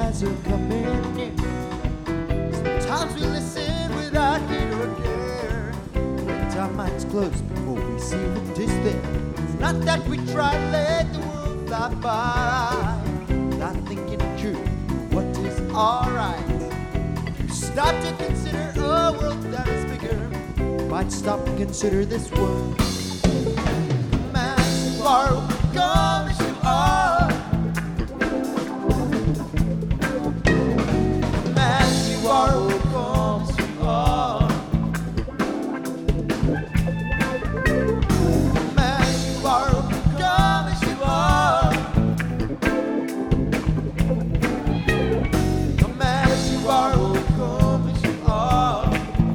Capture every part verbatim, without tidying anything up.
as you're coming near. Sometimes we listen without heed or care. Let our minds close before we see what is there. It's not that we try to let the world fly by, not thinking true what is alright. You stop to consider a world that is bigger, might stop to consider this world. Come as you are, come as you are. Come as you are, come as you are. Come as you are, come as you are. Come as you are, come as you are.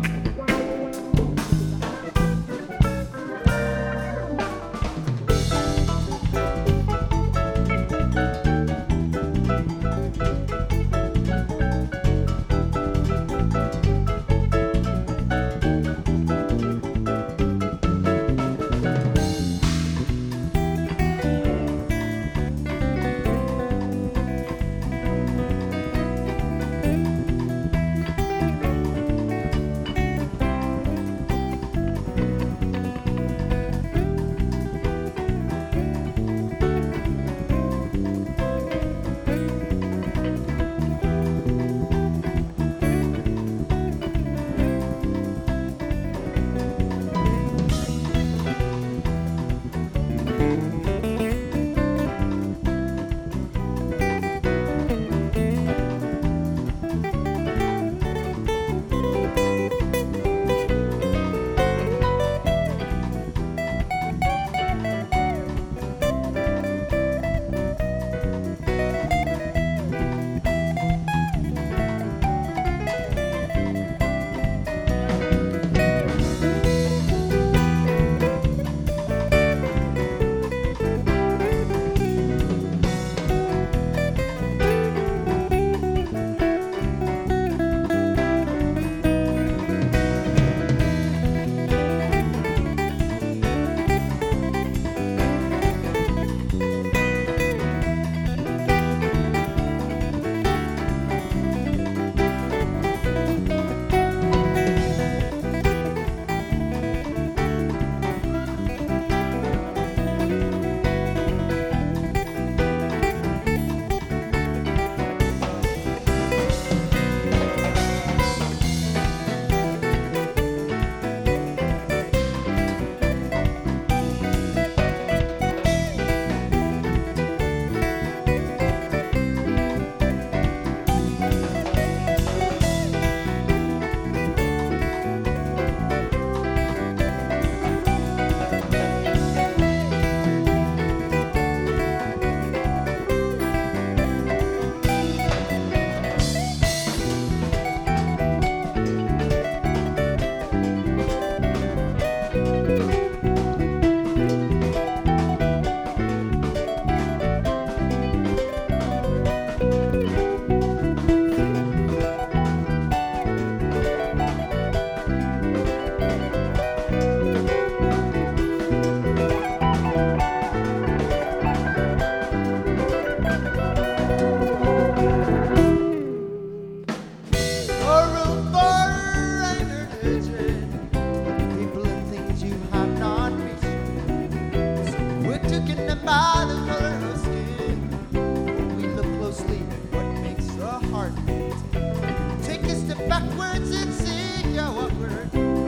Backwards and see how upward.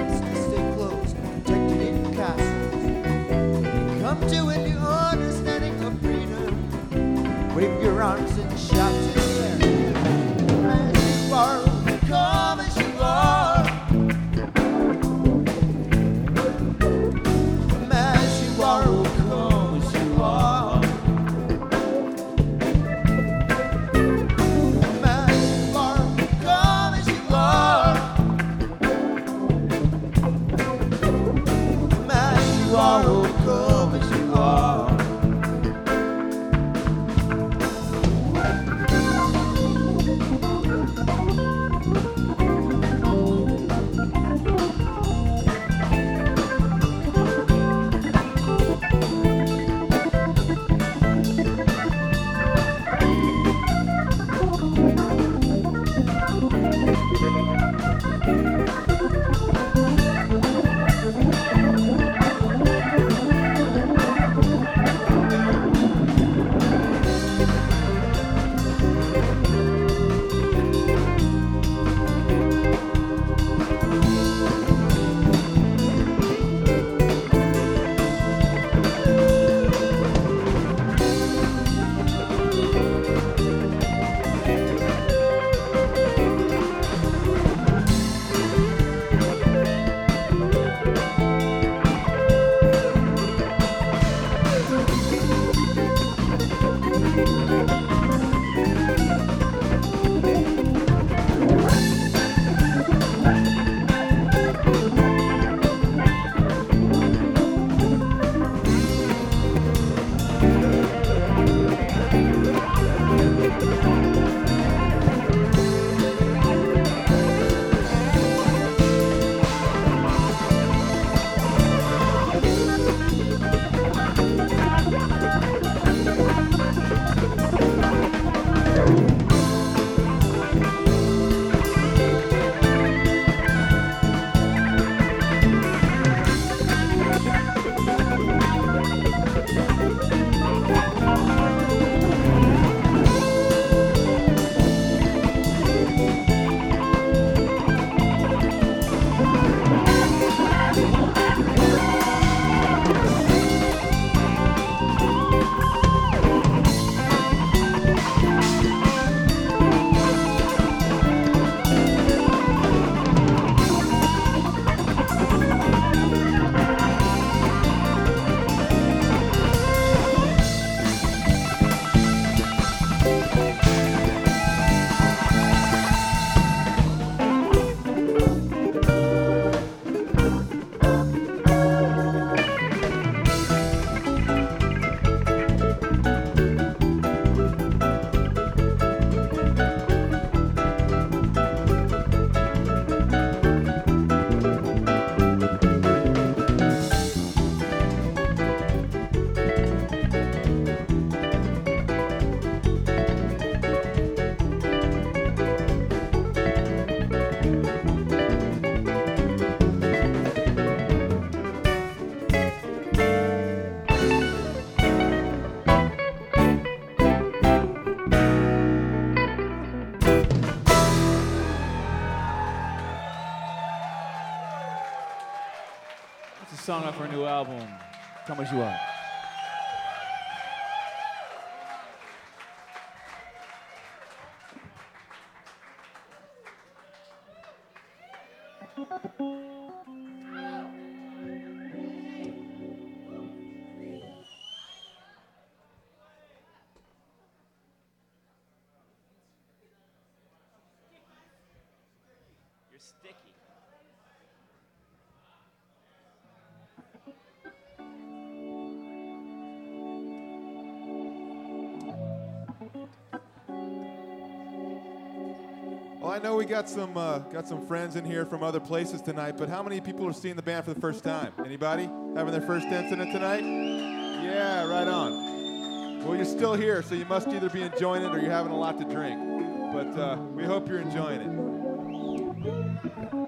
Stay close, protected in castles. Come to a new understanding of freedom. Wave your arms and shout to the air. As you are, come as you are. Come as you are, come as you are. Come as you are, come as you are. Come as you are, come as you are. song off our new album, Come As You Are. You're sticky. Well, I know we got some uh, got some friends in here from other places tonight, but how many people are seeing the band for the first time? Anybody having their first incident tonight? Yeah, right on. Well, you're still here, so you must either be enjoying it or you're having a lot to drink. But uh, we hope you're enjoying it.